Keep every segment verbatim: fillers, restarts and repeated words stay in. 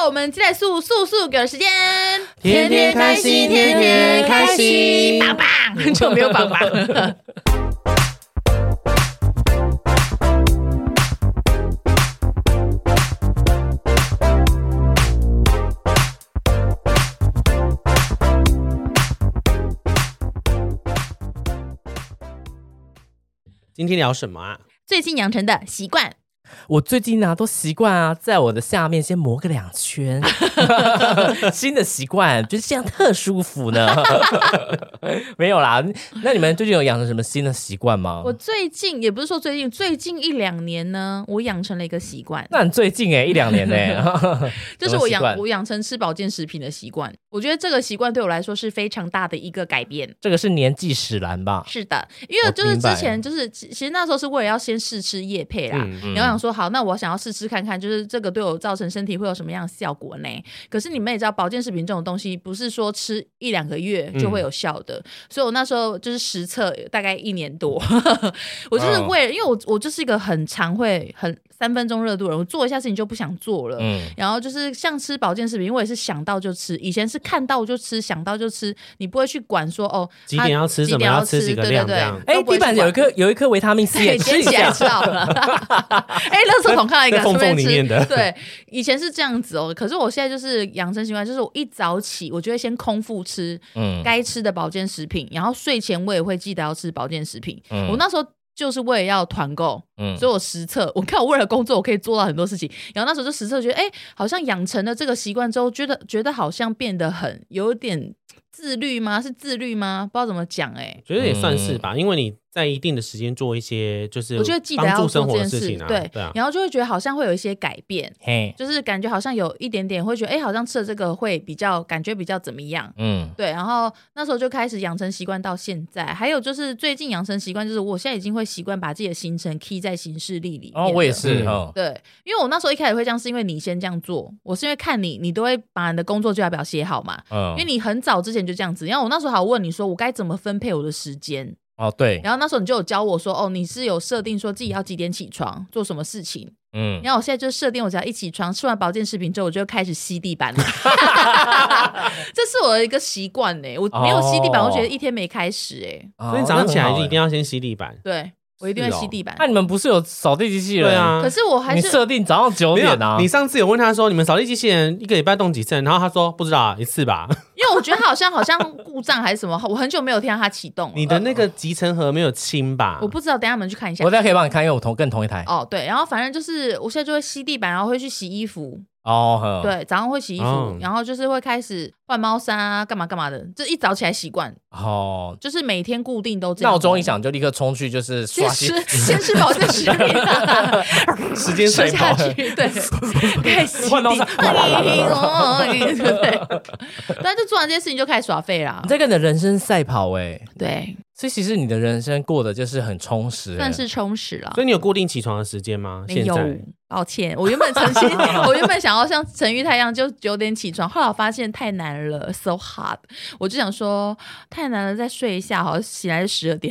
我们鸡蛋素素素给的时间， 天天开心天天开心棒棒就没有棒棒了。 今天聊什么啊？ 最近养成的习惯。 我最近呢、啊、都习惯啊，在我的下面先磨个两圈，新的习惯就是这样特舒服呢。没有啦，那你们最近有养成什么新的习惯吗？ 我最近也不是说最近，最近一两年呢，我养成了一个习惯。 那很最近哎、欸，一两年哎、欸， 就是我养我养成吃保健食品的习惯。我觉得这个习惯对我来说是非常大的一个改变。 这个是年纪使然吧？ 是的，因为就是之前就是其实那时候是为了要先试吃业配啦，嗯嗯、然后想说好，那我想要试吃看看，就是这个对我造成身体会有什么样的效果呢？可是你们也知道，保健食品这种东西不是说吃一两个月就会有效的，嗯、所以我那时候就是实测大概一年多，我就是为了，因为我我就是一个很常会很三分钟热度的人，我做一下事情就不想做了，嗯、然后就是像吃保健食品，因为我也是想到就吃，以前是看到就吃，想到就吃，你不会去管说哦几点要吃什么要吃几个量这样。 哎、欸，地板有一颗有一颗维他命 C 也吃一下， 知道了。哎，垃圾桶看到一个， 缝缝里面的。 对，以前是这样子哦，可是我现在就是养成习惯，就是我一早起，我就会先空腹吃，嗯，该吃的保健食品，然后睡前我也会记得要吃保健食品。嗯、我那时候就是为了要团购，嗯，所以我实测，我看我为了工作，我可以做到很多事情。然后那时候就实测，觉得哎，好像养成了这个习惯之后，觉得觉得好像变得很有点自律吗？是自律吗？不知道怎么讲哎、欸， 觉得也算是吧，嗯、因为你在一定的时间做一些就是我就会记得要做这件事情啊， 对对啊，然后就会觉得好像会有一些改变，就是感觉好像有一点点会觉得哎，好像吃了这个会比较感觉比较怎么样，嗯，对，然后那时候就开始养成习惯到现在。还有就是最近养成习惯，就是我现在已经会习惯把自己的行程 key 在行事历里面。 哦，我也是，嗯、 对，因为我那时候一开始会这样，是因为你先这样做，我是因为看你，你都会把你的工作就要表写好嘛，嗯，因为你很早之前就这样子。然后我那时候还问你说，我该怎么分配我的时间。 哦，对， 然后那时候你就有教我说，哦，你是有设定说自己要几点起床，做什么事情。嗯，然后我现在就设定，我只要一起床，吃完保健食品之后，我就开始吸地板了。这是我的一个习惯呢，我没有吸地板，哦、我觉得一天没开始哎、 哦。所以早上起来就一定要先吸地板。 对。我一定会吸地板。 那、哦、你们不是有扫地机器人？ 对啊。 可是我还是你设定早上九点啊。 你上次有问他说，你们扫地机器人一个礼拜动几次？然后他说不知道啊，一次吧。 因为我觉得好像好像故障还是什么，我很久没有听到它启动了。 你的那个集成盒没有清吧？ 我不知道，等一下我们去看一下。 我等一下可以帮你看，因为我同跟同一台。 哦，对，然后反正就是我现在就会吸地板，然后会去洗衣服。 哦， 对，早上会洗衣服，哦、然后就是会开始换猫砂啊，干嘛干嘛的，就一早起来习惯。哦，就是每天固定都这样。 闹钟一响就立刻冲去，就是刷洗， 先吃保健食品， 时间赛跑， 对，开始换猫砂，对不对？但就做完这些事情就开始耍废啦。 你在跟你的人生赛跑哎、欸， 对。 所以其实你的人生过得就是很充实、欸， 算是充实了。 所以你有固定起床的时间吗？ 没有，抱歉，我原本曾经，我原本想要像陈玉泰一样就九点起床，后来我发现太难了 ，so hard， 我就想说太难了，再睡一下，好像起来是十二点。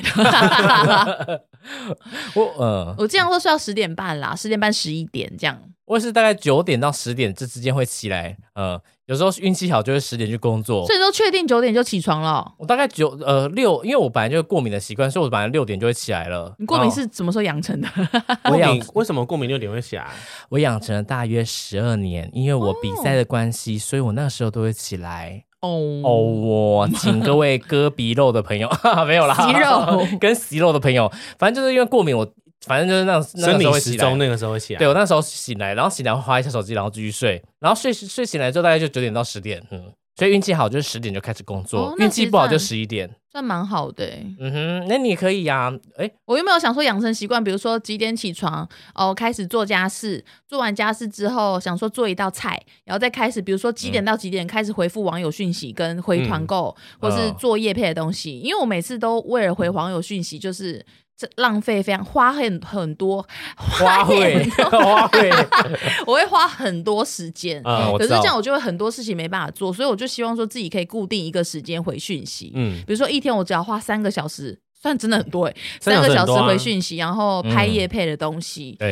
我呃，我这样说睡到十点半啦，十点半十一点这样。 我也是大概九点到十点这之间会起来，呃，有时候运气好就会十点去工作。 所以都确定九点就起床了？ 我大概九呃六，因为我本来就有过敏的习惯，所以我本来六点就会起来了。 你过敏是什么时候养成的？ 我养为什么过敏六点会起来？ 我养成了大约十二年，因为我比赛的关系，哦、所以我那时候都会起来。哦哦，我请各位割鼻肉的朋友，没有啦， 息肉跟息肉的朋友，反正就是因为过敏我。反正就是那生理时钟那个时候会起来， 对我那时候醒来，然后醒来会滑一下手机，然后继续睡，然后睡睡醒来之后大概就九点到十点，嗯，所以运气好就是十点就开始工作，运气、哦、不好就十一点， 算蛮好的、欸。 嗯哼，那你可以呀、啊，哎、欸， 我有没有想说养成习惯，比如说几点起床，哦，开始做家事，做完家事之后想说做一道菜，然后再开始，比如说几点到几点开始回复网友讯息跟回团购，嗯、或是做业配的东西，因为我每次都为了回网友讯息，就是。这浪费非常花很很多花费花费我会花很多时间、 嗯、 可是这样我就会很多事情没办法做，所以我就希望说自己可以固定一个时间回讯息、嗯、比如说一天我只要花三个小时，算真的很多耶，三个小时回讯息，然后拍业配的东西、 嗯、对，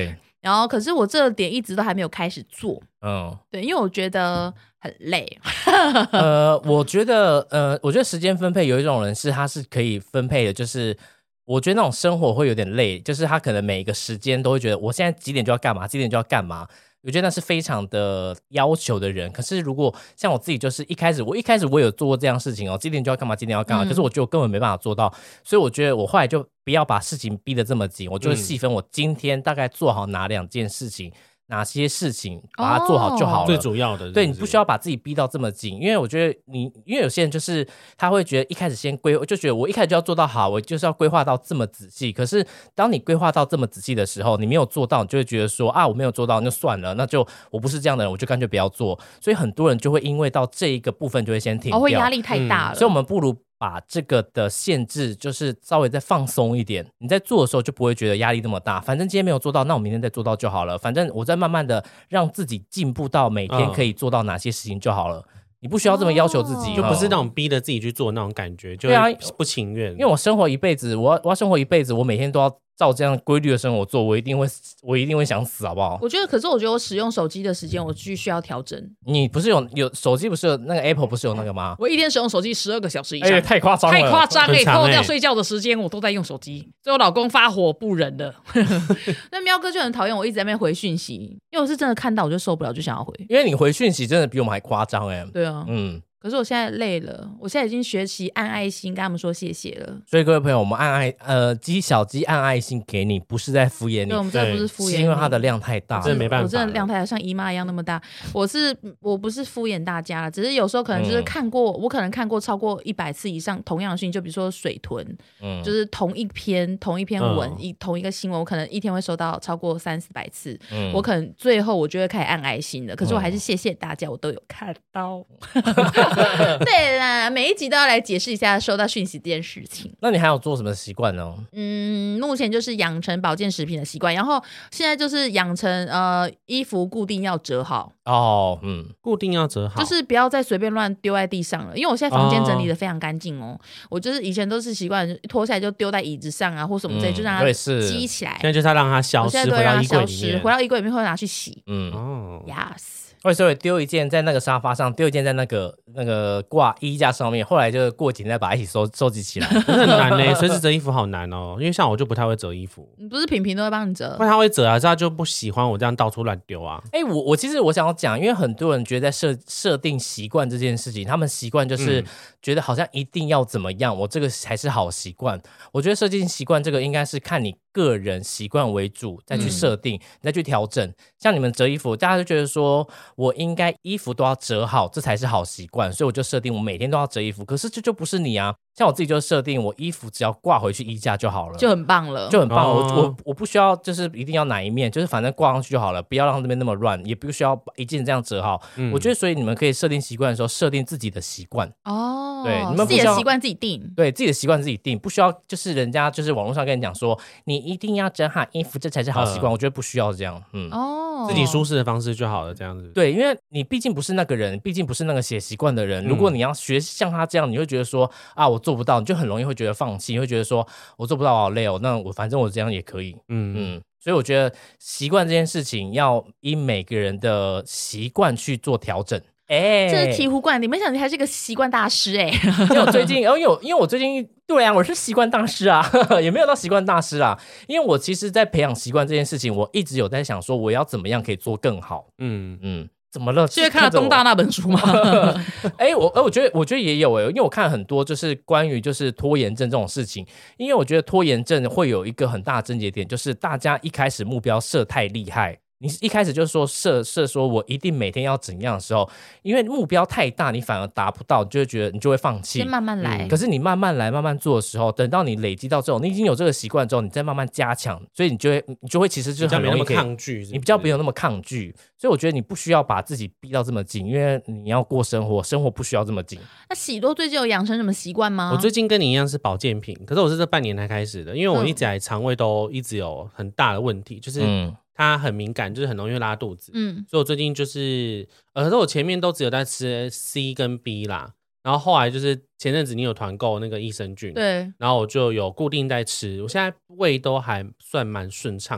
然后可是我这个点一直都还没有开始做。 嗯， 对，因为我觉得很累。 呃，我觉得呃，我觉得时间分配有一种人是他是可以分配的，就是我觉得那种生活会有点累，就是他可能每一个时间都会觉得我现在几点就要干嘛，几点就要干嘛。我觉得那是非常的要求的人，可是如果像我自己，就是一开始我一开始我有做过这样事情哦，几点就要干嘛，几点要干嘛，嗯、可是我觉得我根本没办法做到，所以我觉得我后来就不要把事情逼得这么紧，我就会细分我今天大概做好哪两件事情。哪些事情把它做好就好了， 哦、最主要的是不是， 对，你不需要把自己逼到这么紧，因为我觉得你，因为有些人就是他会觉得一开始先规，就觉得我一开始就要做到好，我就是要规划到这么仔细。可是当你规划到这么仔细的时候，你没有做到，你就会觉得说啊，我没有做到，那就算了，那就我不是这样的人，我就干脆不要做。所以很多人就会因为到这一个部分就会先停掉， 哦，会压力太大了、嗯。 所以我们不如把这个的限制就是稍微再放松一点，你在做的时候就不会觉得压力那么大，反正今天没有做到，那我明天再做到就好了，反正我再慢慢的让自己进步到每天可以做到哪些事情就好了、嗯、你不需要这么要求自己、哦、 就不是那种逼着自己去做那种感觉，就会不情愿、啊、 因为我生活一辈子，我要我要生活一辈子，我每天都要照这样规律的生活做，我一定会我一定会想死，好不好？ 我觉得，可是我觉得我使用手机的时间，我必须要调整。 你不是有有手机不是有那个 Apple 不是有那个吗？ 我一天使用手机十二个小时以上， 哎、欸，太夸张了， 太夸张了！扣掉睡觉的时间，我都在用手机，所以我老公发火不忍了。那喵哥就很讨厌我一直在那边回讯息，因为我是真的看到我就受不了，就想要回。 因为你回讯息真的比我们还夸张哎。 对啊，嗯。可是我现在累了，我现在已经学习按爱心跟他们说谢谢了。 所以各位朋友，我们按爱呃鸡小鸡按爱心给你，不是在敷衍你， 对，我们真的不是敷衍你， 是因为它的量太大， 真的没办法， 我真的量太大，像姨妈一样那么大。我是我不是敷衍大家了，只是有时候可能就是看过，嗯、我可能看过超过一百次以上同样的讯息，就比如说水豚，嗯，就是同一篇同一篇文，嗯、一同一个新闻，我可能一天会收到超过三四百次，嗯，我可能最后我就会开始按爱心的。可是我还是谢谢大家，我都有看到。对。每一集都要来解释一下收到讯息这件事情。 那你还有做什么习惯呢？ 嗯，目前就是养成保健食品的习惯，然后现在就是养成呃衣服固定要折好哦，嗯，固定要折好， 就是不要再随便乱丢在地上了。因为我现在房间整理的非常干净哦，我就是以前都是习惯脱下来就丢在椅子上啊或什么之类，嗯、就让它积起来。 现在就是要让它消失， 现在都会让它消失，回到衣柜里面会拿去洗。嗯哦 ，yes。 或者会丢一件在那个沙发上，丢一件在那个那个挂衣架上面，后来就过几天再把它一起收收集起来， 很难呢、欸。随时折衣服好难哦，因为像我就不太会折衣服。 你不是平平都会帮你折？ 不然他会折啊，他就不喜欢我这样到处乱丢啊。 哎、欸，我我其实我想要讲，因为很多人觉得在设设定习惯这件事情，他们习惯就是觉得好像一定要怎么样，我这个才是好习惯。我觉得设定习惯这个应该是看你个人习惯为主，再去设定，嗯、再去调整。像你们折衣服，大家就觉得说我应该衣服都要折好，这才是好习惯，所以我就设定我每天都要折衣服。可是这就不是你啊，像我自己就设定我衣服只要挂回去衣架就好了， 就很棒了， 就很棒了。哦、我我我不需要就是一定要哪一面，就是反正挂上去就好了，不要让那边那么乱，也不需要一件这样折好。嗯、我觉得所以你们可以设定习惯的时候，设定自己的习惯哦，对，你们不需要自己的习惯自己定， 对自己的习惯自己定，不需要就是人家就是网络上跟你讲说你一定要折好衣服，这才是好习惯。嗯、我觉得不需要这样，嗯哦， 自己舒适的方式就好了，这样子。 对，因为你毕竟不是那个人，毕竟不是那个写习惯的人。如果你要学像他这样，你会觉得说啊，我做不到，你就很容易会觉得放弃，你会觉得说我做不到，好累哦。那我反正我这样也可以，嗯嗯。所以我觉得习惯这件事情要以每个人的习惯去做调整。 哎、欸，这是醍醐灌顶，没想到你还是个习惯大师哎、欸！ 因为我最近，因为我因为我最近对啊，我是习惯大师啊，也没有到习惯大师啊。因为我其实，在培养习惯这件事情，我一直有在想说，我要怎么样可以做更好。嗯嗯，怎么了？ 是因为看了东大那本书吗？ 哎、欸，我我觉得我觉得也有哎、欸，因为我看了很多就是关于就是拖延症这种事情，因为我觉得拖延症会有一个很大的症结点，就是大家一开始目标设太厉害。你一开始就说设设说我一定每天要怎样的时候，因为目标太大，你反而达不到，你就会觉得你就会放弃。 先慢慢来、 嗯，可是你慢慢来，慢慢做的时候，等到你累积到这种，你已经有这个习惯之后，你再慢慢加强，所以你就会你就会其实就很容易可以比较没那么抗拒是不是， 你比较没有那么抗拒。所以我觉得你不需要把自己逼到这么紧，因为你要过生活，生活不需要这么紧。 那喜多最近有养成什么习惯吗？ 我最近跟你一样是保健品，可是我是这半年才开始的，因为我一直以来肠胃都一直有很大的问题，就是。嗯它很敏感，就是很容易拉肚子，嗯，所以我最近就是呃，可是我前面都只有在吃 C 跟 B 啦，然后后来就是前阵子你有团购那个益生菌， 对， 然后我就有固定在吃，我现在胃都还算蛮顺畅的，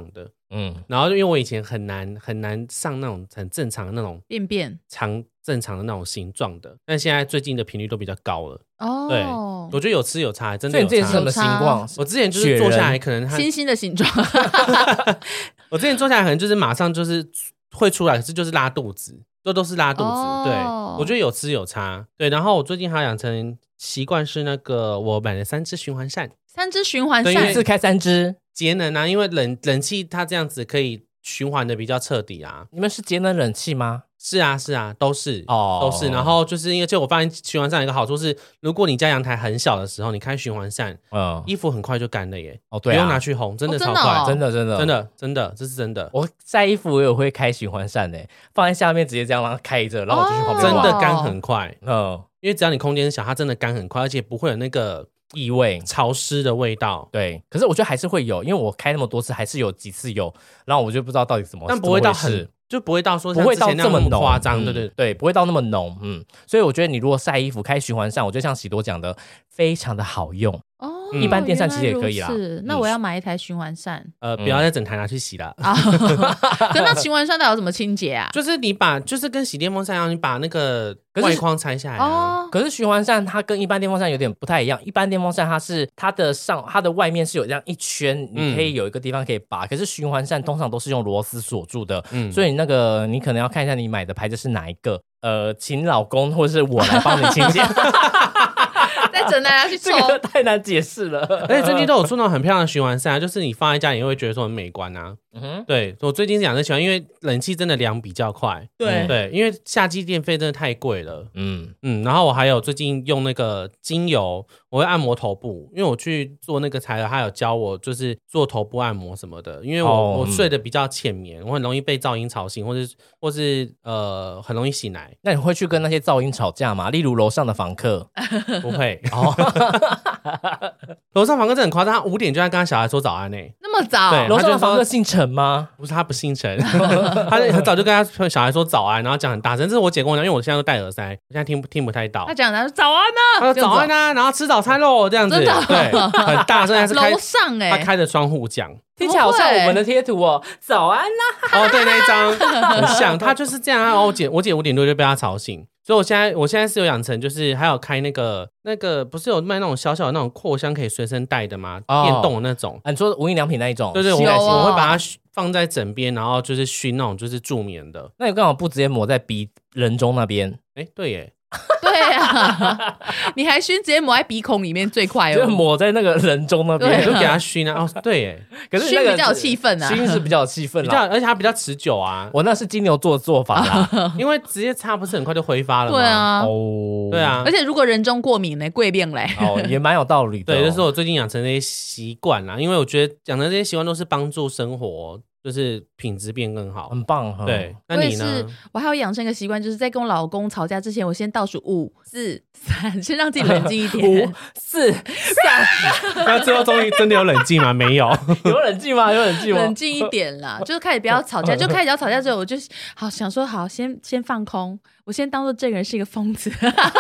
嗯，然后因为我以前很难很难上那种很正常的那种便便长正常的那种形状的，但现在最近的频率都比较高了。哦，对，我觉得有吃有差，真的有差。 这是什么形状？ 我之前就是坐下来可能星星的形状。 我之前坐下来可能就是马上就是会出来，可是就是拉肚子，都都是拉肚子。哦、对，我觉得有吃有差。对，然后我最近还养成习惯是那个我买了三支循环扇， 三支循环扇， 一次开三支。 节能啊，因为冷冷气它这样子可以循环的比较彻底啊。 你们是节能冷气吗？ 是啊是啊，都是哦，都是。然后就是因为就我发现循环扇有一个好处是，如果你家阳台很小的时候，你开循环扇，嗯，衣服很快就干了耶。哦，对、啊，不用拿去烘，真的超快， 哦、 真的真的真的真的，这是真的。 我晒衣服我也会开循环扇诶，放在下面直接这样让它开着，然后我就去旁边真的干很快。嗯，因为只要你空间小，它真的干很快，而且不会有那个异味、 潮湿的味道。 对，可是我觉得还是会有，因为我开那么多次，还是有几次有，然后我就不知道到底怎么， 但不会到很。就不会到说不会到这么夸张，对对对，不会到那么浓，嗯，所以我觉得你如果晒衣服开循环扇，我觉得像喜多讲的，非常的好用哦。一般电扇其实也可以啦。 是，那我要买一台循环扇。 呃，不要再整台拿去洗了。啊， 可那循环扇到底怎么清洁啊？ 就是你把，就是跟洗电风扇一样，你把那个外框拆下来。 哦。可是循环扇它跟一般电风扇有点不太一样，一般电风扇它是它的上它的外面是有这样一圈，你可以有一个地方可以拔。可是循环扇通常都是用螺丝锁住的，嗯，所以那个你可能要看一下你买的牌子是哪一个。呃，请老公或者是我来帮你清洁。 再整来拿去抽， 这个太难解释了。 而且最近都有出那种很漂亮的循环扇，就是你放在家里会觉得说很美观啊。嗯哼，对，我最近是养的喜欢，因为冷气真的凉比较快。 对、 嗯、对，因为夏季电费真的太贵了。嗯嗯，然后我还有最近用那个精油，我会按摩头部，因为我去做那个材料，他有教我就是做头部按摩什么的。因为我、哦、我睡得比较浅眠，我很容易被噪音吵醒，或是或是呃很容易醒来。 那你会去跟那些噪音吵架吗？例如楼上的房客？ 不会。哦，楼上房客真的很夸张，他五点就在跟他小孩说早安呢、欸。 那么早？ 对，楼上的房客姓陈吗？ 不是，他不姓陈，他很早就跟他小孩说早安，然后讲很大声。这是我姐跟我讲，因为我现在都戴耳塞，我现在听听不太到。 他讲的早安呢、啊， 他说早安啊，然后吃早餐喽，这样子，对，很大声，还是开楼上哎、欸， 他开着窗户讲。 听起来好像我们的贴图哦，早安啦、 啊！哦，对，那一张很像，他就是这样啊。我姐，我姐五点多就被他吵醒，所以我现在，我现在是有养成，就是还有开那个那个，不是有卖那种小小的那种扩香可以随身带的吗？哦、电动的那种。 啊，你说无印良品那一种？ 对对，我我会把它放在枕边，然后就是熏那种就是助眠的。 那你刚好不直接抹在鼻人中那边？ 哎，对耶。 对啊，你还熏直接抹在鼻孔里面最快哦， 就抹在那个人中那边， 就给他熏啊。哦，对耶， 可是熏比较有气氛啊， 熏是比较有气氛啦， 比较而且它比较持久啊。 我那是金牛座的做法啦， 因为直接擦不是很快就挥发了吗？ 对啊， 哦，对啊， 而且如果人中过敏呢，贵变嘞， 哦，也蛮有道理的。 对，就是我最近养成这些习惯啦，因为我觉得养成这些习惯都是帮助生活。就是品质变更好， 很棒哈。 对，那你呢？ 我还有养成一个习惯，就是在跟我老公吵架之前，我先倒数五、四、三，先让自己冷静一点。 五、四、三， 那最后终于真的有冷静吗？没有， 有冷静吗？有冷静吗？ 冷静一点啦，就是开始不要吵架，就开始要吵架之后，我就好想说，好，先先放空，我先当做这个人是一个疯子。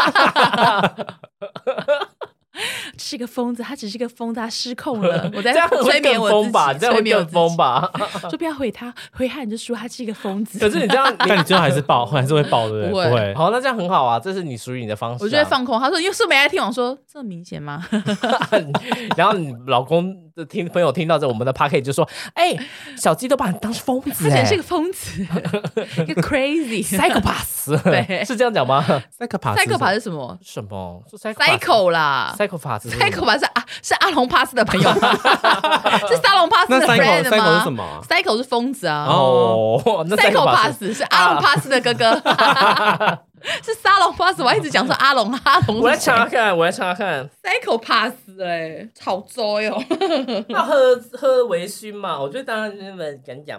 是个疯子，他只是个疯子，他失控了。我在催眠我自己， 这样会更疯吧？ 说不要回他，回他你就说他是一个疯子。 可是你这样， 但你最后还是爆，还是会爆，对不对？不会。 好，那这样很好啊，这是你属于你的方式、啊。 我觉得放空。他说，因为是没在听我说，这么明显吗？ 然后你老公的听朋友听到这我们的 podcast 就说：“哎、欸，小鸡都把你当疯子、欸， 他简直是个疯子，一个 crazy psychopath。” 对， 是这样讲吗 ？psychopath，psychopath 是什么？ 什么？是 psycho 啦 ，psychopath，psychopath 是啊，是阿龙帕斯的朋友，是沙龙帕斯的 friend 吗？ psycho 是什么 ？psycho 是疯子啊。 哦，那 psychopath 是阿龙帕斯的哥哥。是沙龙 pass， 我一直讲说阿龙阿龙。 我来查看，我来查看。 Psycho pass 哎、欸，好糟哟。 要喝喝微醺嘛？我觉得当然你们敢讲嘛。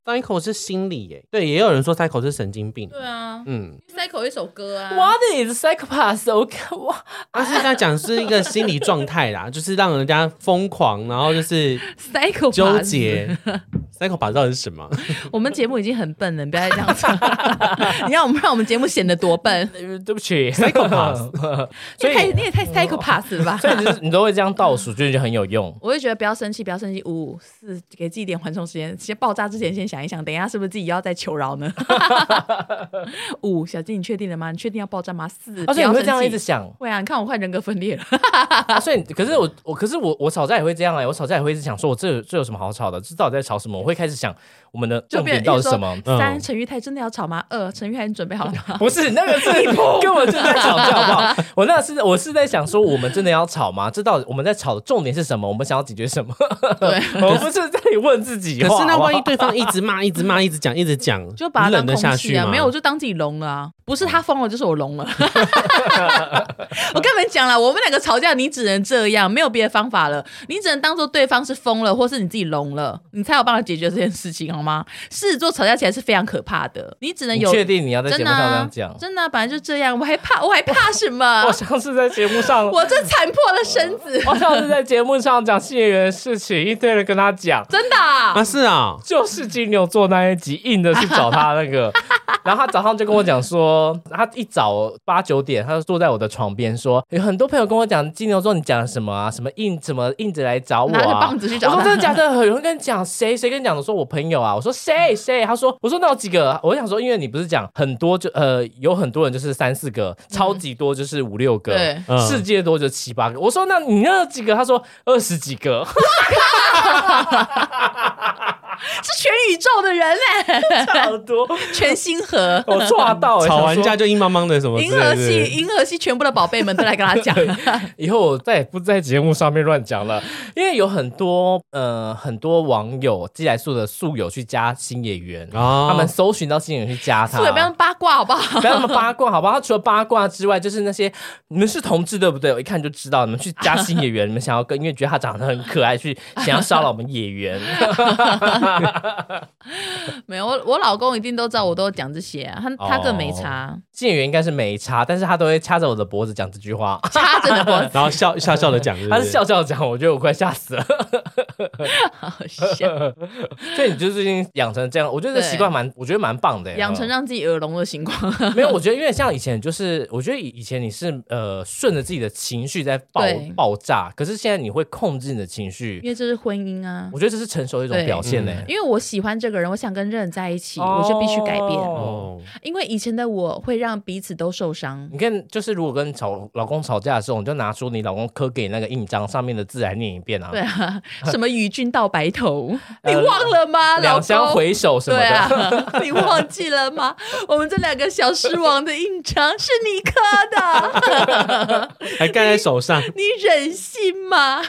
psycho 是心理耶，对，也有人说 psycho 是神经病。 对啊，嗯 ，psycho 一首歌啊。 What is psychopath？ OK， 哇， 但是他讲是一个心理状态啦，就是让人家疯狂，然后就是 psycho 纠结。psychopath 到底是什么？ 我们节目已经很笨了，你不要再这样子。你让我们让我们节目显得多笨？ 对不起 ，psychopath。 所以你也太 psychopath 了吧？ 所以你你都会这样倒数，就觉得很有用。 我会觉得不要生气，不要生气，五四，给自己一点缓冲时间。先爆炸之前先想一想，等一下是不是自己要再求饶呢？五，小金你确定了吗？你确定要爆炸吗？四， 而且你会这样一直想？ 会啊，你看我快人格分裂了。 啊、所以可是我我可是我我吵架也会这样哎、欸，我吵架也会一直想说，我这这有什么好吵的？这到底在吵什么？我会开始想我们的重点到底是什么？ 三，陈玉泰真的要吵吗？二，陈玉泰你准备好了吗？ 不是，那个是根本就在吵架，好不好？我那是我是在想说，我们真的要吵吗？这到底我们在吵的重点是什么？我们想要解决什么？ 对， 我不是在问自己话。 可是那万一对方一直骂、一直骂、一直讲、一直讲， 就把他当忍得下去吗？ 没有，我就当自己聋了啊！不是他疯了，就是我聋了。我跟你们讲了，我们两个吵架，你只能这样，没有别的方法了。你只能当做对方是疯了，或是你自己聋了，你才有办法解决这件事情，好吗？狮子座吵架起来是非常可怕的，你只能有。 你确定你要在节目上这样讲？ 真的、啊，本来就这样，我还怕，我还怕什么？ 我上次在节目上， 我这残破了身子。 我上次在节目上讲新演员的事情，一堆人跟他讲， 真的啊？ 啊是啊， 就是金牛座那一集硬的去找他那个。然后他早上就跟我讲说，他一早八九点，他就坐在我的床边说，有很多朋友跟我讲金牛座你讲什么啊，什么硬怎么硬着来找我啊， 拿着棒子去找他。 我说真的假的？有人跟你讲谁？谁跟你讲的？我说我朋友啊。我说谁谁？他说我说那有几个？我想说，因为你不是讲很多就呃有很多人就是三四个，超级多就是五六个， 对， 世界多就七八个。我说那你那几个？他说二十几个。 是全宇宙的人哎、 欸，好多全星河， 我抓到、欸， 吵完架就硬邦邦的什么银河系，银河系全部的宝贝们都来跟他讲。 以后我再也不在节目上面乱讲了，因为有很多呃很多网友寄来素的宿友去加新演员，哦、他们搜寻到新演员去加他， 宿友不要八卦好不好？ 不要那么八卦好不好？他除了八卦之外，就是那些你们是同志对不对？我一看就知道你们去加新演员，你们想要跟，因为觉得他长得很可爱，去想要骚扰我们演员。 没有，我我老公一定都知道，我都讲这些、啊，他他更没差。 新演员应该是没差，但是他都会掐着我的脖子讲这句话， 掐着的脖子， 然后笑笑笑的讲， 他是笑笑讲，我觉得我快吓死了， 好笑。 所以你就最近养成这样，我觉得习惯蛮，我觉得蛮棒的， 养成让自己耳聋的情况。 没有，我觉得因为像以前就是，我觉得以前你是呃顺着自己的情绪在爆爆炸，可是现在你会控制你的情绪， 因为这是婚姻啊。 我觉得这是成熟的一种表现呢、欸嗯。 因为我喜欢这个人，我想跟这个人在一起，哦、我就必须改变。哦，因为以前的我会让彼此都受伤。 你看，就是如果跟吵老公吵架的时候，你就拿出你老公刻给那个印章上面的字来念一遍啊。 对啊，什么与君到白头，你忘了吗？呃、 两相回首什么的， 对啊、你忘记了吗？我们这两个小狮王的印章是你刻的， 还盖在手上， 你, 你忍心吗？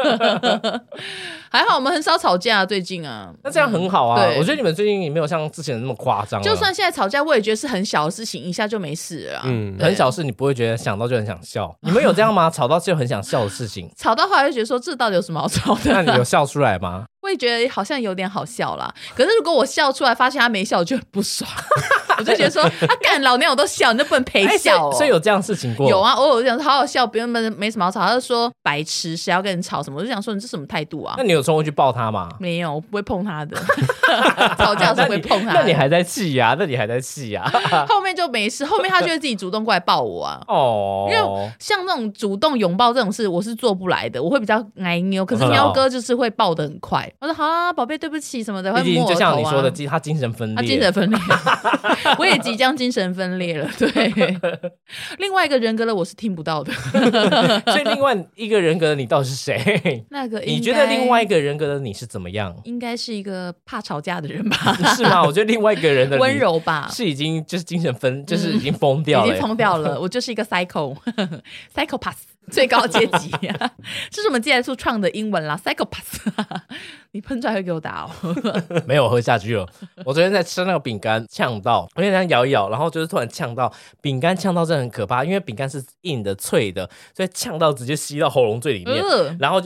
还好我们很少吵架、啊，最近啊， 那这样很好啊。我觉得你们最近也没有像之前那么夸张。 就算现在吵架，我也觉得是很小的事情，一下就没事了。嗯， 很小事你不会觉得想到就很想笑。你们有这样吗？吵到就很想笑的事情？ 吵到后来就觉得说这到底有什么好吵的？ 那你有笑出来吗？ 我也觉得好像有点好笑啦，可是如果我笑出来发现他没笑，我就很不爽。我就觉得说，啊干老娘我都笑，你就不能陪笑哦。 欸、所以有这样事情过？ 有啊，偶尔讲好好笑，不用没没什么好吵。他就说白痴，谁要跟人吵什么？我就想说你这什么态度啊？ 那你有冲过去抱他吗？ 没有，我不会碰他的。吵架是不会碰他的。 那你还在气呀、啊？那你还在气呀、 啊？后面就没事，后面他就会自己主动过来抱我啊。哦，因为像那种主动拥抱这种事，我是做不来的，我会比较矮妞。可是喵哥就是会抱得很快。我说好啊，宝贝，对不起什么的，会摸我头啊。 就像你说的，他精神分裂， 他精神分裂，我也即将精神分裂了。对，另外一个人格的我是听不到的。 所以另外一个人格的你到底是谁？ 那个你觉得另外一个人格的你是怎么样？ 应该是一个怕吵架的人吧？ 是吗？我觉得另外一个人的温柔吧， 是已经就是精神分，就是已经疯掉了、欸嗯， 已经疯掉了。我就是一个 psycho psychopath。最高阶级、啊，这是我们寄来素创的英文啦 ，psychopath。你喷出来会给我打哦。 没有，我喝下去了。我昨天在吃那个饼干，呛到，我那样摇一摇，然后就是突然呛到，饼干呛到真的很可怕，因为饼干是硬的、脆的，所以呛到直接吸到喉咙最里面，呃、然后就是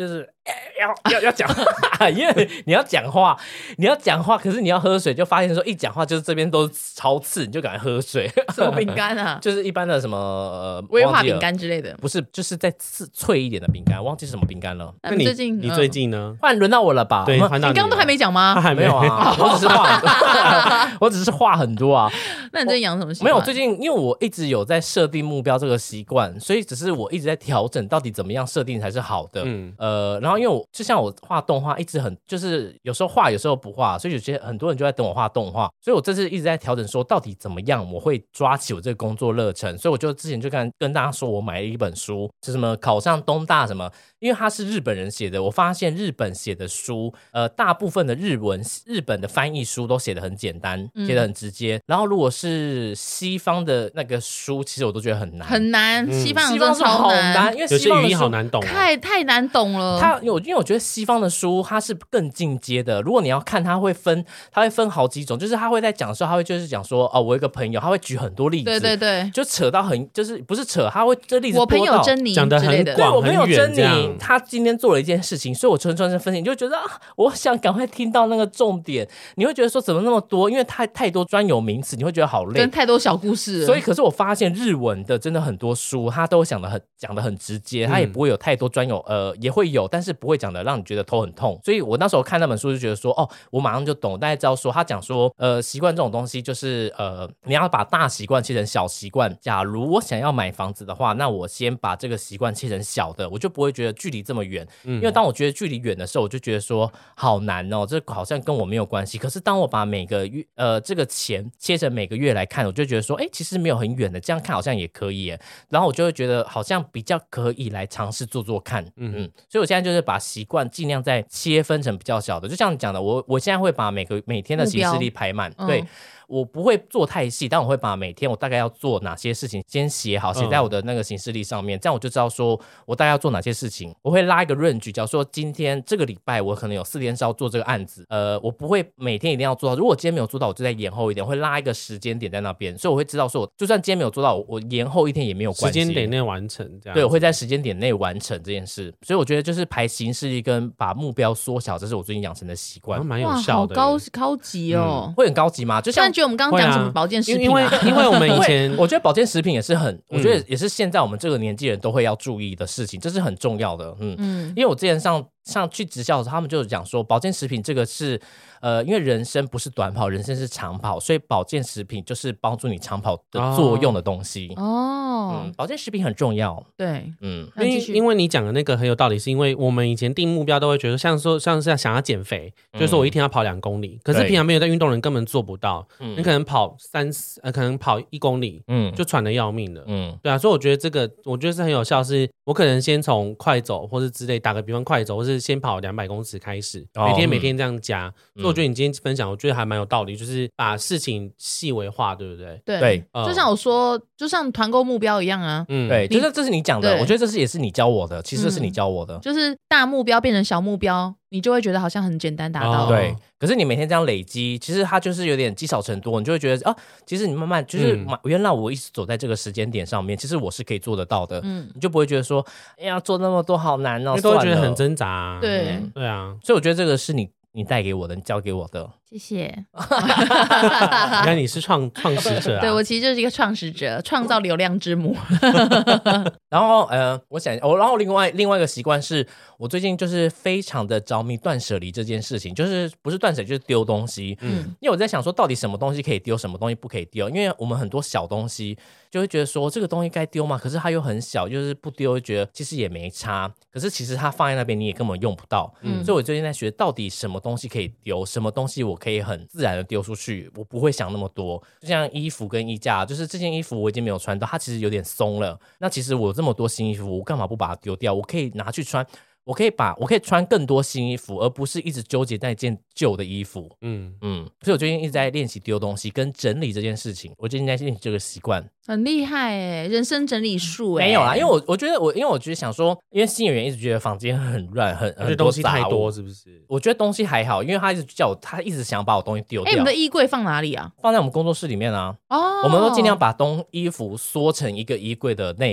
要要要讲话，因为你要讲话，你要讲话，可是你要喝水，就发现说一讲话就是这边都超刺，你就赶快喝水。 什么饼干啊？ 就是一般的什么呃威化饼干之类的， 不是，就是再刺脆一点的饼干，忘记是什么饼干了。 那你最近你最近呢？ 换轮到我了吧？ 对， 你刚刚都还没讲吗？ 他还没有啊，我只是话，我只是话很多啊。 那你最近养什么习惯？ 没有，最近因为我一直有在设定目标这个习惯，所以只是我一直在调整到底怎么样设定才是好的。嗯，呃，然后因为我就像我画动画，一直很就是有时候画，有时候不画，所以有些很多人就在等我画动画，所以我这次一直在调整，说到底怎么样我会抓起我这个工作热忱。所以我就之前就跟跟大家说，我买了一本书，是什么考上东大什么，因为它是日本人写的，我发现日本写的书，呃，大部分的日文日本的翻译书都写得很简单，写得很直接。然后如果是西方的那个书，其实我都觉得很难， 很难。西方西方超难，因为西方的书好难懂， 太太难懂了。 它有，因为我觉得西方的书它是更进阶的。如果你要看，它会分，它会分好几种，就是他会在讲的时候，他会就是讲说，哦，我有一个朋友，他会举很多例子， 对对对， 就扯到很，就是不是扯，他会这例子我朋友珍妮讲得很广， 对，我朋友珍妮， 他今天做了一件事情，所以我纯纯是分析，你就觉得啊，我想赶快听到那个重点。你会觉得说怎么那么多，因为太太多专有名词，你会觉得好累， 跟太多小故事。 所以，可是我发现日文的真的很多书，他都讲的很讲的很直接，他也不会有太多专有，呃，也会有，但是不会讲的让你觉得头很痛。所以我那时候看那本书就觉得说，哦，我马上就懂，大概知道说他讲说，呃，习惯这种东西就是呃，你要把大习惯切成小习惯。假如我想要买房子的话，那我先把这个习惯切成小的，我就不会觉得距离这么远。嗯，因为当我觉得距离远的时候，我就觉得说好难哦，这好像跟我没有关系。可是当我把每个月呃这个钱切成每个月来看，我就觉得说，哎，其实没有很远的，这样看好像也可以耶。然后我就会觉得好像比较可以来尝试做做看。嗯嗯，所以我现在就是把习惯尽量再切分成比较小的，就像你讲的，我我现在会把每个每天的行事历排满，对。嗯，我不会做太细，但我会把每天我大概要做哪些事情先写好，写在我的那个行事历上面，嗯，这样我就知道说我大概要做哪些事情。我会拉一个 range， 假如说今天这个礼拜我可能有四天是要做这个案子，呃，我不会每天一定要做到，如果今天没有做到，我就再延后一点，我会拉一个时间点在那边，所以我会知道说我就算今天没有做到，我延后一天也没有关系， 时间点内完成这样。 对，我会在时间点内完成这件事，所以我觉得就是排行事历跟把目标缩小，这是我最近养成的习惯， 蛮有效的。 哇，好高高级哦， 嗯，会很高级吗？就像觉得我们刚刚讲什么保健食品，啊， 因为因为我们以前我觉得保健食品也是很，我觉得也是现在我们这个年纪人都会要注意的事情，这是很重要的。嗯嗯，因为我之前上上去直销的时候，他们就讲说保健食品这个是呃，因为人生不是短跑，人生是长跑，所以保健食品就是帮助你长跑的作用的东西。哦，嗯，保健食品很重要。 对， 嗯，因为因为你讲的那个很有道理，是因为我们以前定目标都会觉得像说像是想要减肥，嗯，就是说我一天要跑两公里，可是平常没有在运动的人根本做不到。嗯，你可能跑三呃，可能跑一公里，嗯，就喘得要命了。嗯，对啊，所以我觉得这个我觉得是很有效，是我可能先从快走或是之类，打个比方快走，或是先跑两百公尺开始，哦，每天每天这样加。嗯，所以我觉得你今天分享，我觉得还蛮有道理，就是把事情细微化，对不对？ 对对，嗯，就像我说，就像团购目标一样啊。 嗯，对，就是这是你讲的，我觉得这是也是你教我的，其实这是你教我的， 嗯，就是大目标变成小目标，你就会觉得好像很简单达到。 哦，对，可是你每天这样累积，其实它就是有点积少成多，你就会觉得啊，其实你慢慢就是，嗯，原来我一直走在这个时间点上面，其实我是可以做得到的。嗯，你就不会觉得说，哎呀，做那么多好难哦， 因为都会觉得很挣扎啊。 对， 嗯，对啊， 所以我觉得这个是你你带给我的，你教给我的。 谢谢。 原来你是创创始者啊。 对，我其实就是一个创始者，创造流量之母。 然后呃，我想我，然后另外另外一个习惯是我最近就是非常的着迷断舍离这件事情，就是不是断舍就是丢东西。嗯，因为我在想说，到底什么东西可以丢，什么东西不可以丢？因为我们很多小东西就会觉得说这个东西该丢吗？可是它又很小，就是不丢，觉得其实也没差。可是其实它放在那边你也根本用不到。嗯，所以我最近在学到底什么东西可以丢，什么东西我可以很自然的丢出去，我不会想那么多。就像衣服跟衣架，就是这件衣服我已经没有穿到，它其实有点松了。那其实我有这么多新衣服，我干嘛不把它丢掉？我可以拿去穿。我可以把我可以穿更多新衣服，而不是一直纠结在一件旧的衣服。嗯嗯，所以我最近一直在练习丢东西跟整理这件事情。我最近在练习这个习惯， 很厉害哎，人生整理术哎。 没有啦，因为我我觉得我因为我觉得想说，因为新演员一直觉得房间很乱，很很多东西太多，是不是？ 我觉得东西还好，因为他一直叫我，他一直想把我东西丢掉。 哎，你们的衣柜放哪里啊？ 放在我们工作室里面啊。哦，我们都尽量把东衣服缩成一个衣柜的内容。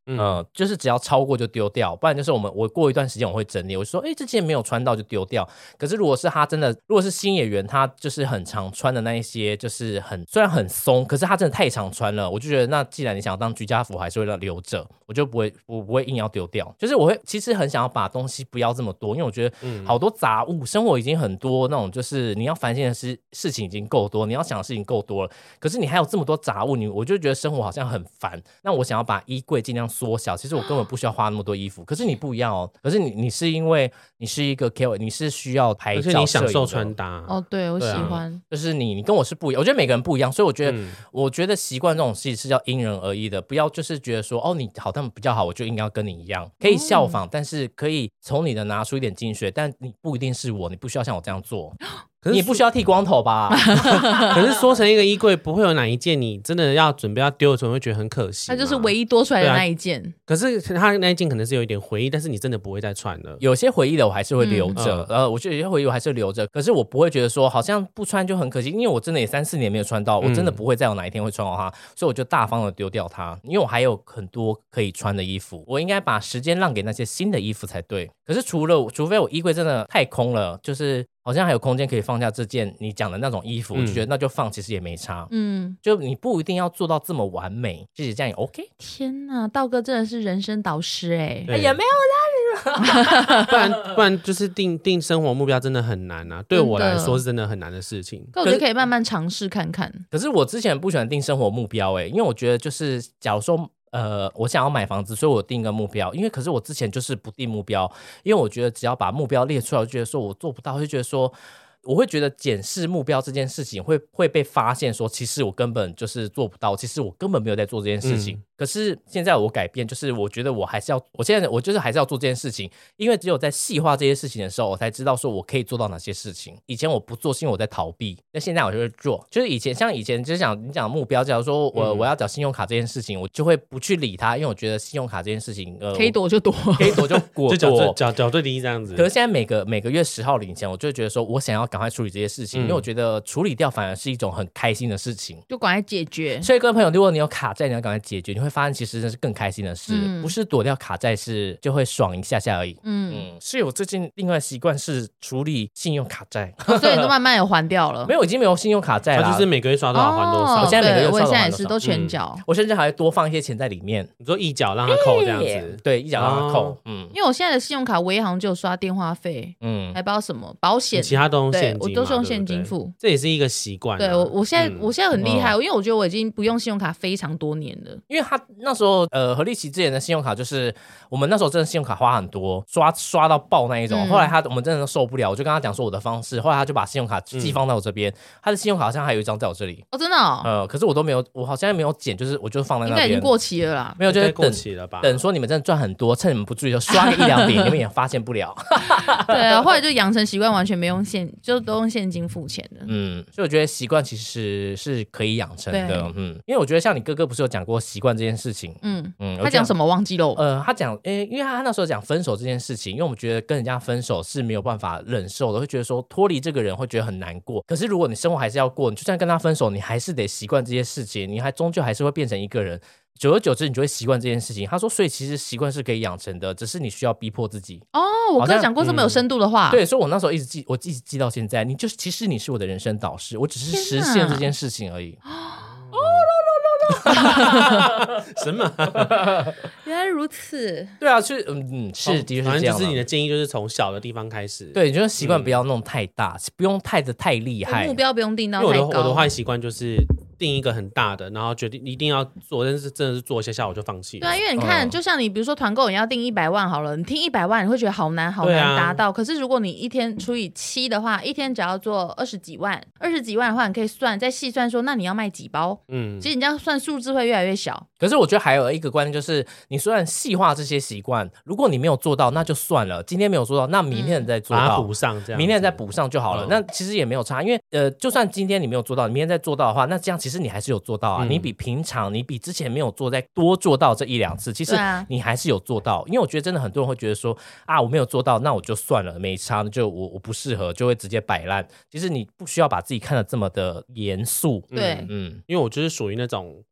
嗯、呃，就是只要超过就丢掉，不然就是我们我过一段时间我会整理，我就说，哎、欸，这件没有穿到就丢掉。可是如果是他真的，如果是新演员，他就是很常穿的那一些，就是很虽然很松，可是他真的太常穿了，我就觉得那既然你想要当居家服，还是会留着，我就不会我不会硬要丢掉。就是我会其实很想要把东西不要这么多，因为我觉得好多杂物，生活已经很多那种，就是你要烦心的事事情已经够多，你要想的事情够多了，可是你还有这么多杂物，你我就觉得生活好像很烦。那我想要把衣柜尽量缩小，其实我根本不需要花那么多衣服。可是你不一样哦，可是你你是因为你是一个 K O L， 你是需要拍照， 而且你享受穿搭哦，对我喜欢、啊， 就是你你跟我是不一样，我觉得每个人不一样，所以我觉得、嗯、我觉得习惯这种事是要因人而异的，不要就是觉得说哦你好像比较好，我就应该要跟你一样，可以效仿，嗯、但是可以从你的拿出一点精髓，但你不一定是我，你不需要像我这样做。可是你也不需要剃光头吧？ 可是缩成一个衣柜，不会有哪一件你真的要准备要丢的时候会觉得很可惜。 它就是唯一多出来的那一件。啊、 可是它那一件可能是有一点回忆，但是你真的不会再穿了。 有些回忆的我还是会留着，嗯、呃，我觉得有些回忆我还是留着，可是我不会觉得说好像不穿就很可惜，因为我真的也三四年没有穿到，我真的不会再有哪一天会穿到它，所以我就大方的丢掉它，因为我还有很多可以穿的衣服，我应该把时间让给那些新的衣服才对。可是除了除非我衣柜真的太空了，就是好像还有空间可以放下这件你讲的那种衣服，我就觉得那就放，其实也没差。嗯，就你不一定要做到这么完美，其实这样也 OK。 天哪，道哥真的是人生导师哎、欸， 也没有啦， 不然不然就是定定生活目标真的很难啊，对我来说是真的很难的事情。 可我觉得可以慢慢尝试看看。 可是我之前不喜欢定生活目标哎、欸，因为我觉得就是假如说。呃，我想要买房子，所以我定一个目标。因为可是我之前就是不定目标，因为我觉得只要把目标列出来，我就觉得说我做不到，就觉得说我会觉得检视目标这件事情会会被发现说，其实我根本就是做不到，其实我根本没有在做这件事情。嗯、可是现在我改变，就是我觉得我还是要，我现在我就是还是要做这件事情，因为只有在细化这些事情的时候，我才知道说我可以做到哪些事情。以前我不做，是因为我在逃避，那现在我就会做。就是以前像以前就是讲你讲目标，假如说我、嗯、我要缴信用卡这件事情，我就会不去理它，因为我觉得信用卡这件事情，呃， 可以躲就躲， 可以躲就躲， 就缴缴缴最低这样子。 可是现在每个每个月十号领钱，我就会觉得说我想要赶快处理这些事情。嗯、因为我觉得处理掉反而是一种很开心的事情， 就赶快解决。 所以各位朋友，如果你有卡债，你要赶快解决，你会发现其实这是更开心的事，嗯、不是躲掉卡债是就会爽一下下而已。嗯嗯，所以我最近另外习惯是处理信用卡债， 哦、所以你都慢慢有还掉了。 没有，已经没有信用卡债了， 就是每个月刷多少还多少。 哦、我现在每个月刷多少还多少， 我现在也是都全缴、嗯， 我甚至还会多放一些钱在里面。 你说一缴让他扣这样子，欸、 对，一缴让他扣。嗯， 因为我现在的信用卡唯一好像只有刷电话费，嗯，还不知道什么保险， 其他都用现金， 我都是用现金付。 这也是一个习惯、啊。 对，我我现在、嗯、我现在很厉害、哦，因为我觉得我已经不用信用卡非常多年了。 因为他那时候呃，何立奇之前的信用卡就是我们那时候真的信用卡花很多，刷刷到爆那一种。嗯、后来他我们真的受不了，我就跟他讲说我的方式，后来他就把信用卡寄放到我这边、嗯。他的信用卡好像还有一张在我这里。 哦，真的哦。 呃，可是我都没有，我好像没有剪，就是我就放在那边。 应该已经过期了啦。 没有，就是等过期了吧？ 等说你们真的赚很多，趁你们不注意就刷个一两笔，你们也发现不了。 对啊，后来就养成习惯，完全没用现，就都用现金付钱的。 嗯，所以我觉得习惯其实是可以养成的。嗯，因为我觉得像你哥哥不是有讲过习惯这件事情。嗯嗯，他讲什么忘记了？ 呃，他讲，诶，因为他那时候讲分手这件事情，因为我们觉得跟人家分手是没有办法忍受的，会觉得说脱离这个人会觉得很难过。可是如果你生活还是要过，你就算跟他分手，你还是得习惯这些事情，你还终究还是会变成一个人。久而久之，你就会习惯这件事情。他说，所以其实习惯是可以养成的，只是你需要逼迫自己。 哦，我哥讲过这么有深度的话。 嗯、对，所以我那时候一直记，我一直记到现在。你就是其实你是我的人生导师，我只是实现这件事情而已。哦什么？ 原来如此。 对啊，是嗯嗯，是的确是这样。 反正就是你的建议就是从小的地方开始。 对，你就是习惯不要弄太大，嗯、不用太的太厉害， 目标不用定到太高。 因为我的我的坏习惯就是定一个很大的，然后决定一定要做，但是真的是做一下下我就放弃了。 对啊，因为你看，嗯、就像你比如说团购，你要定一百万好了，你听一百万你会觉得好难好难达到。啊、可是如果你一天除以七的话，一天只要做二十几万，二十几万的话，你可以算再细算说，那你要卖几包？嗯，其实你这样算数字会越来越小。 可是我觉得还有一个观念就是，你虽然细化这些习惯，如果你没有做到，那就算了。今天没有做到，那明天再做到， 把它补上，这样明天再补上就好了。嗯、那其实也没有差，因为呃，就算今天你没有做到，你明天再做到的话，那这样其实你还是有做到啊。嗯、你比平常，你比之前没有做再多做到这一两次，其实你还是有做到。因为我觉得真的很多人会觉得说啊，我没有做到，那我就算了，没差，就我我不适合，就会直接摆烂。其实你不需要把自己看得这么的严肃。 对， 嗯，因为我就是属于那种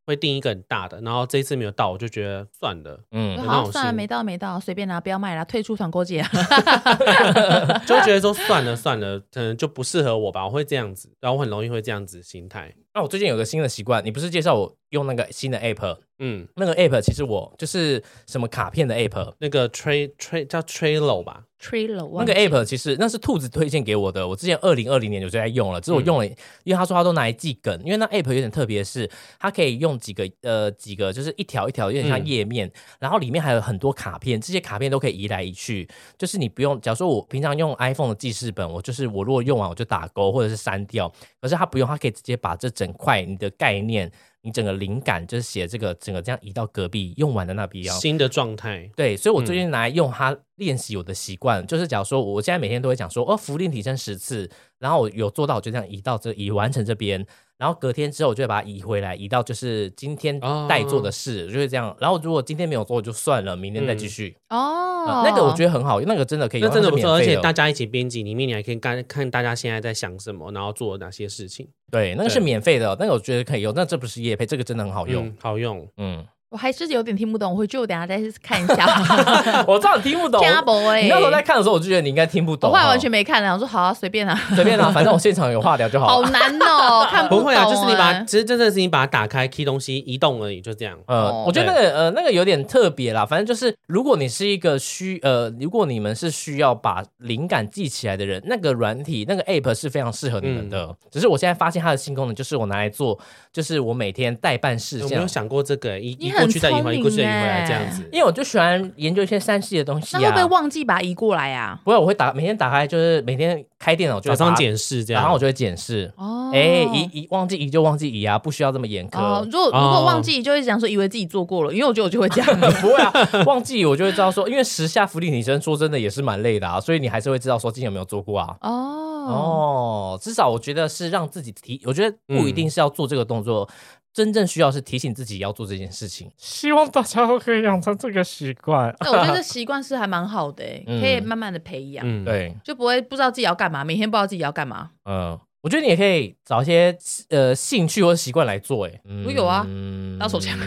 会定一个很大的，然后这一次没有到，我就觉得算了，嗯， 好，算了，没到没到，随便拿，不要卖啦，退出团购界， 就觉得说算了算了，可能就不适合我吧，我会这样子，然后我很容易会这样子心态。 那、啊、我最近有个新的习惯，你不是介绍我用那个新的 app？ 嗯，那个 app 其实我就是什么卡片的 app， 那个 Tre Tre 叫 Trello 吧。 Trello 那个 app 其实那是兔子推荐给我的，我之前二零二零年就在用了，只是我用了，嗯、因为他说他都拿来记梗，因为那 app 有点特别，是它可以用几个呃几个就是一条一条有点像页面，嗯、然后里面还有很多卡片，这些卡片都可以移来移去，就是你不用，假如说我平常用 iPhone 的记事本，我就是我如果用完我就打勾或者是删掉，可是它不用，它可以直接把这整块你的概念。你整个灵感就是写这个整个这样移到隔壁用完的那边新的状态， 对，所以我最近拿来用它练习我的习惯，嗯、就是假如说我现在每天都会讲说哦，伏地挺身十次，然后我有做到，我就这样移到这移完成这边，然后隔天之后我就会把它移回来，移到就是今天待做的事，哦、就会这样。然后如果今天没有做就算了，明天再继续。嗯、哦、呃，那个我觉得很好，那个真的可以用， 那真的不错，而且大家一起编辑，里面你还可以看看大家现在在想什么，然后做哪些事情。 对，那个是免费的，那个我觉得可以用，那这不是业配，这个真的很好用， 嗯、好用， 嗯。我还是有点听不懂，我回去我等一下再看一下。 我知道你听不懂，欸、你那时候在看的时候，我就觉得你应该听不懂。 我后来完全没看了，我说好啊，随便啊， 随便啊，反正我现场有话聊就好了。 好难哦，看不懂、欸。 不会啊，就是你把，其实真的是你把它打开 key 东西移动而已，就这样。 呃，我觉得那个呃那个有点特别啦，反正就是如果你是一个需呃，如果你们是需要把灵感记起来的人，那个软体那个 app 是非常适合你们的。嗯、只是我现在发现它的新功能，就是我拿来做，就是我每天代办事项。 我没有想过这个，移移过去再移回过去。移回来这样子， 因为我就喜欢研究一些三 C 的东西啊。 那会不会忘记把它移过来啊？ 不会，我会打每天打开，就是每天开电脑就早上检视这样， 然后我就会检视。哦，哎，移移忘记移就忘记移啊，不需要这么严苛。 哦，如果如果忘记移，就会讲说以为自己做过了，因为我觉得我就会这样。 不会啊，忘记我就会知道说，因为十下伏地挺身，说真的也是蛮累的啊，所以你还是会知道说今天有没有做过啊。哦哦，至少我觉得是让自己提，我觉得不一定是要做这个动作。嗯真正需要是提醒自己要做这件事情，希望大家都可以养成这个习惯。 对，我觉得这习惯是还蛮好的、欸嗯、可以慢慢的培养、嗯， 对， 就不会不知道自己要干嘛，每天不知道自己要干嘛。 嗯，我觉得你也可以找一些呃兴趣或习惯来做、欸。哎、 嗯，我有啊，打手枪，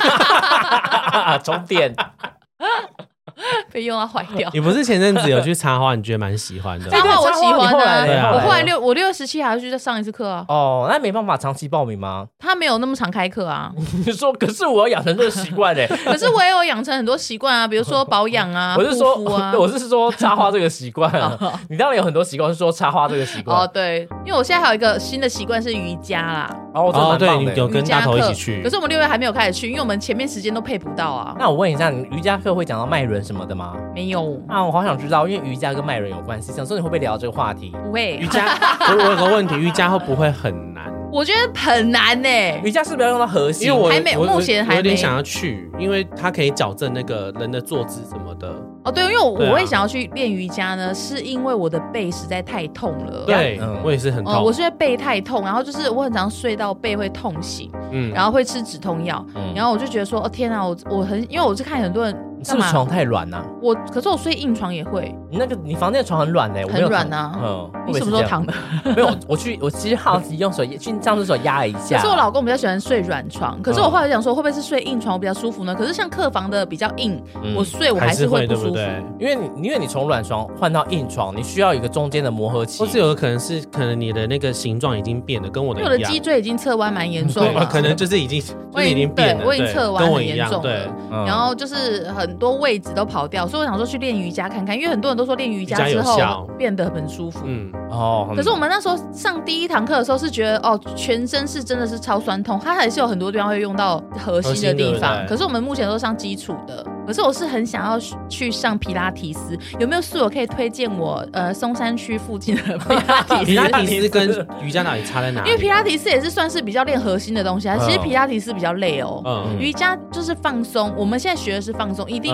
充电。 被用到坏掉。 你不是前阵子有去插花，你觉得蛮喜欢的？ 插花我喜欢的、 啊， 我后来六我六月十七还要去再上一次课啊。 哦，那没办法长期报名吗？ 他没有那么常开课啊。 你说，可是我要养成这个习惯嘞。 可是我也有养成很多习惯啊，比如说保养啊， 我是说，啊、我是说插花这个习惯、啊。你当然有很多习惯，是说插花这个习惯。 哦，对，因为我现在还有一个新的习惯是瑜伽啦。 哦，哦对，你有跟大头一起去。 可是我们六月还没有开始去，因为我们前面时间都配不到啊。 那我问一下，你瑜伽课会讲到脉轮什么的吗？ 没有。 啊，我好想知道，因为瑜伽跟脉轮有关系，想说你会不会聊这个话题？ 不会。 瑜伽，我有个问题，瑜伽会不会很难？ 我觉得很难呢、欸。 瑜伽是不是要用到核心？ 因为我还没，目前还没。 我有点想要去，因为它可以矫正那个人的坐姿什么的。 哦，对，因为我、啊、我会想要去练瑜伽呢，是因为我的背实在太痛了。 对，嗯、我也是很痛、 呃。我是因为背太痛，然后就是我很常睡到背会痛醒，嗯，然后会吃止痛药，嗯、然后我就觉得说，哦天啊，我我很，因为我是看很多人。 你是不是床太软呐、啊？ 我可是我睡硬床也会。 你那个你房间的床很软嘞、欸， 很软呐、啊。嗯，你什么时候躺的？ 没有，我去，我其实好奇用手去上厕所压了一下。 可是我老公比较喜欢睡软床，可是我后来想说，会不会是睡硬床我比较舒服呢？可是像客房的比较硬，嗯、我睡我还是会不舒服。 对对因为你因为你从软床换到硬床，你需要一个中间的磨合期。 或是有可能是可能你的那个形状已经变了，跟我的一样。 我的脊椎已经侧弯蛮严重了， 可能就是已经就是已经变了， 我已经侧弯很严重了。 对， 然后就是很多位置都跑掉，所以我想说去练瑜伽看看，因为很多人都说练瑜伽之后变得很舒服。嗯，哦。可是我们那时候上第一堂课的时候是觉得哦，全身是真的是超酸痛，它还是有很多地方会用到核心的地方。可是我们目前都上基础的。可是我是很想要去上皮拉提斯，有没有室友可以推荐我？呃，松山区附近的皮拉提斯。 皮拉提斯跟瑜伽到底差在哪里？ 因为皮拉提斯也是算是比较练核心的东西啊。其实皮拉提斯比较累哦。嗯。瑜伽就是放松，我们现在学的是放松，一定有。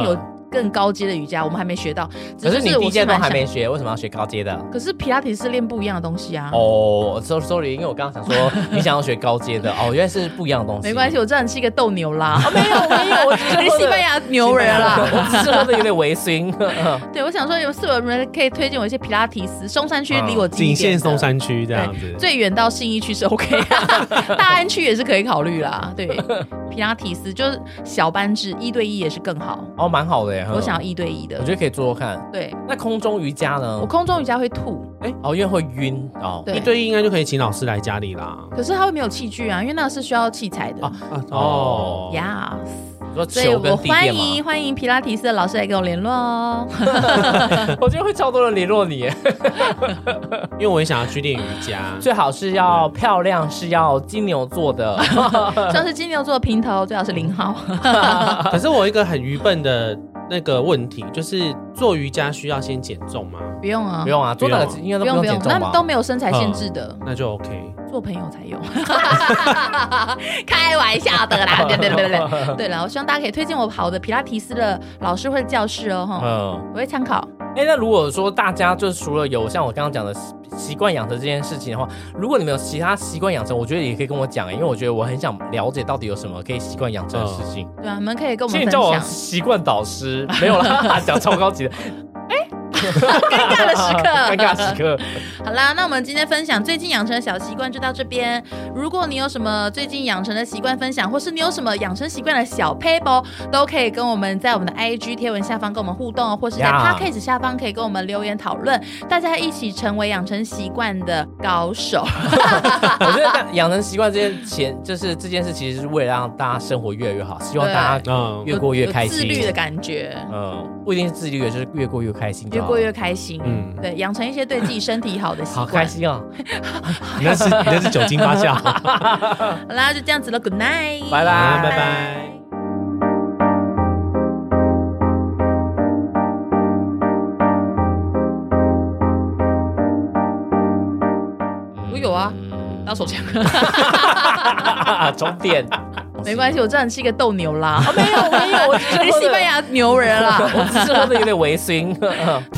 更高阶的瑜伽，我们还没学到。 可是你低阶都还没学，为什么要学高阶的？ 可是皮拉提是练不一样的东西啊。 哦 ，sorry， 因为我刚刚想说你想要学高阶的，哦，原来是不一样的东西。 没关系，我知道你是一个斗牛啦。 哦、没有没有，我你是西班牙牛人啦。 我只是喝的有点微醺。 对，我想说有是有人可以推荐我一些皮拉提斯，松山区离我近一点， 仅限松山区这样子， 最远到信义区是 OK， 大安区也是可以考虑啦。对，皮拉提斯就是小班制，一对一也是更好。 哦，蛮好的耶。 我想要一对一的， 我觉得可以做做看。 对， 那空中瑜伽呢？ 我空中瑜伽会吐， 哎、欸， 哦，因为会晕哦。 一对一应该就可以请老师来家里啦。 可是他会没有器具啊，因为那是需要器材的。 哦哦呀。 Yes， 所以我欢迎欢迎皮拉提斯的老师来跟我联络哦。 我觉得会超多人联络你， 因为我也想要去练瑜伽， 最好是要漂亮，是要金牛座的， 像是金牛座的平头，最好是零号。 可是我一个很愚笨的那个问题，就是做瑜伽需要先减重吗？ 不用啊， 不用啊，做那个应该都不用减重吧？ 那都没有身材限制的， 嗯、那就 OK。 做朋友才有，开玩笑的啦，对对对对对了，我希望大家可以推荐我好的皮拉提斯的老师或者教室哦，哈，嗯，我会参考。 哎、欸，那如果说大家就是除了有像我刚刚讲的习惯养成这件事情的话，如果你们有其他习惯养成，我觉得也可以跟我讲，因为我觉得我很想了解到底有什么可以习惯养成的事情。 嗯、对啊，你们可以跟我们分享。 现在叫我习惯导师没有啦，讲超高级的。 哎、欸。尴尬的时刻， 尴尬时刻。 好啦，那我们今天分享最近养成的小习惯就到这边。如果你有什么最近养成的习惯分享，或是你有什么养成习惯的小 paper， 都可以跟我们在我们的 I G 贴文下方跟我们互动，或是在 Podcast 下方可以跟我们留言讨论， yeah. 大家一起成为养成习惯的高手。 我觉得养成习惯这件前，就是这件事，其实是为了让大家生活越来越好，希望大家越过越开心， 有自律的感觉。 嗯，不一定是自律的，就是越过越开心。 越过越开心，嗯，对，养成一些对自己身体好的习惯。 好开心哦！ 你那是你那是酒精发酵。 好啦，就这样子了 ，Good night， 拜拜拜拜。 我有啊，打手枪。 充电。 没关系，我知道你是一个斗牛啦。 哦、没有没有，我只是你是西班牙牛人啦。 我只是喝的有点微醺。